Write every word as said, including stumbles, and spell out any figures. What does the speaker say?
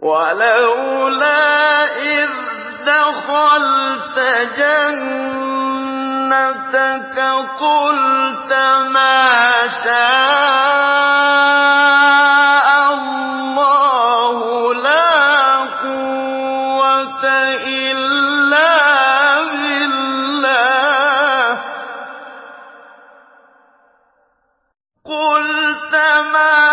وَلَوْلَا إِذْ دَخَلْتَ جَنَّتَكَ قُلْتَ مَا شَاءَ اللَّهُ لَا قُوَّةَ إِلَّا بِاللَّهِ قُلْتَ مَا